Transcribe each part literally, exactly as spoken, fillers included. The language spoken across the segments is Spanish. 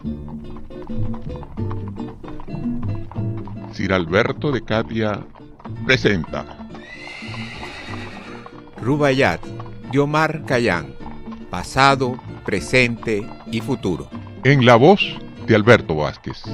Sir Alberto de Catia presenta Rubaiyat de Omar Khayyam, pasado, presente y futuro. En la voz de Alberto Vázquez.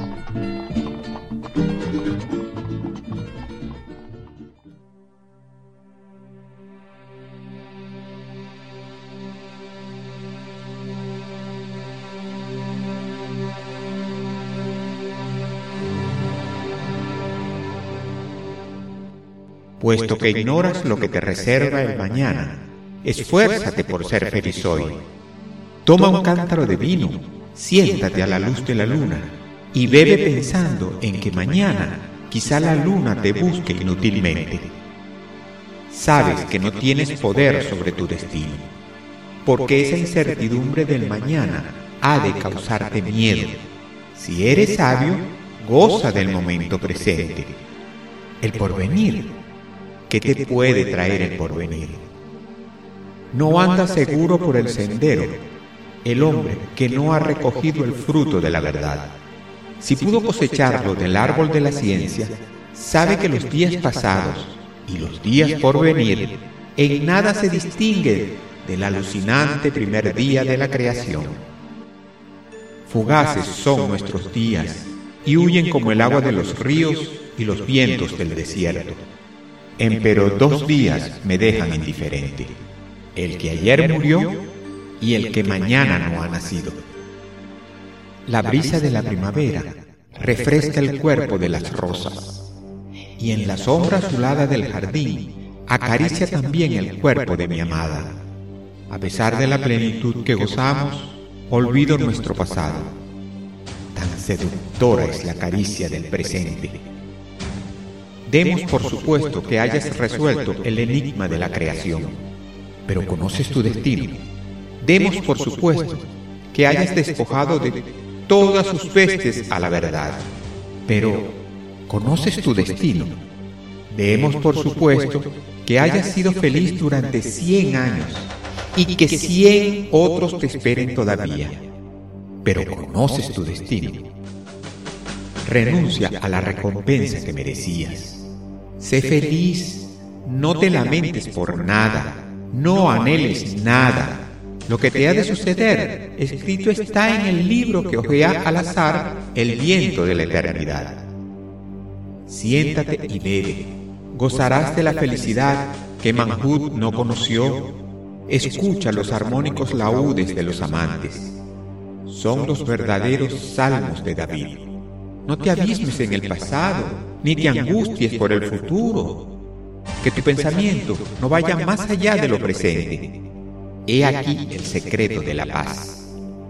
Puesto que ignoras lo que te reserva el mañana, esfuérzate por ser feliz hoy. Toma un cántaro de vino, siéntate a la luz de la luna y bebe pensando en que mañana quizá la luna te busque inútilmente. Sabes que no tienes poder sobre tu destino, porque esa incertidumbre del mañana ha de causarte miedo. Si eres sabio, goza del momento presente. El porvenir, ¿qué te puede traer el porvenir? No anda seguro por el sendero el hombre que no ha recogido el fruto de la verdad. Si pudo cosecharlo del árbol de la ciencia, sabe que los días pasados y los días por venir en nada se distinguen del alucinante primer día de la creación. Fugaces son nuestros días y huyen como el agua de los ríos y los vientos del desierto. Empero dos días me dejan indiferente: el que ayer murió y el que mañana no ha nacido. La brisa de la primavera refresca el cuerpo de las rosas, y en la sombra azulada del jardín acaricia también el cuerpo de mi amada. A pesar de la plenitud que gozamos, olvido nuestro pasado. Tan seductora es la caricia del presente. Demos por supuesto que hayas resuelto el enigma de la creación, pero ¿conoces tu destino? Demos por supuesto que hayas despojado de todas sus vestes a la verdad, pero ¿conoces tu destino? Demos por supuesto que hayas sido feliz durante cien años y que cien otros te esperen todavía, pero ¿conoces tu destino? Renuncia a la recompensa que merecías. Sé feliz, no te lamentes por nada, no anheles nada. Lo que te ha de suceder, escrito está en el libro que hojea al azar el viento de la eternidad. Siéntate y bebe, gozarás de la felicidad que Manhud no conoció. Escucha los armónicos laúdes de los amantes. Son los verdaderos salmos de David. No te abismes en el pasado, ni te angusties por el futuro. Que tu pensamiento no vaya más allá de lo presente. He aquí el secreto de la paz.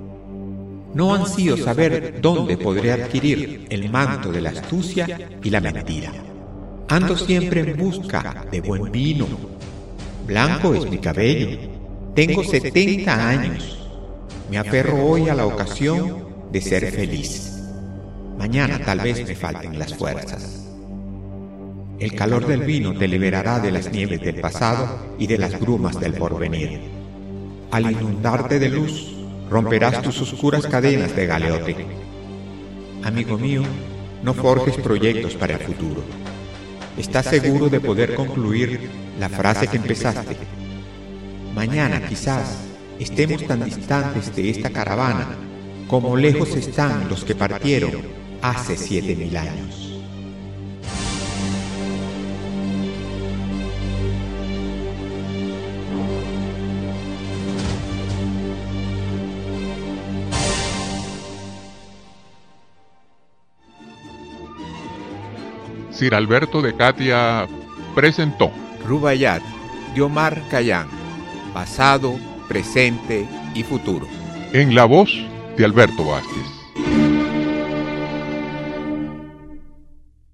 No ansío saber dónde podré adquirir el manto de la astucia y la mentira. Ando siempre en busca de buen vino. Blanco es mi cabello. Tengo setenta años. Me aferro hoy a la ocasión de ser feliz. Mañana tal vez me falten las fuerzas. El calor del vino te liberará de las nieves del pasado y de las brumas del porvenir. Al inundarte de luz, romperás tus oscuras cadenas de galeote. Amigo mío, no forjes proyectos para el futuro. ¿Estás seguro de poder concluir la frase que empezaste? Mañana quizás estemos tan distantes de esta caravana como lejos están los que partieron hace siete mil años. Sir Alberto de Catia presentó Rubaiyat de Omar Khayyam, pasado, presente y futuro. En la voz de Alberto Vázquez.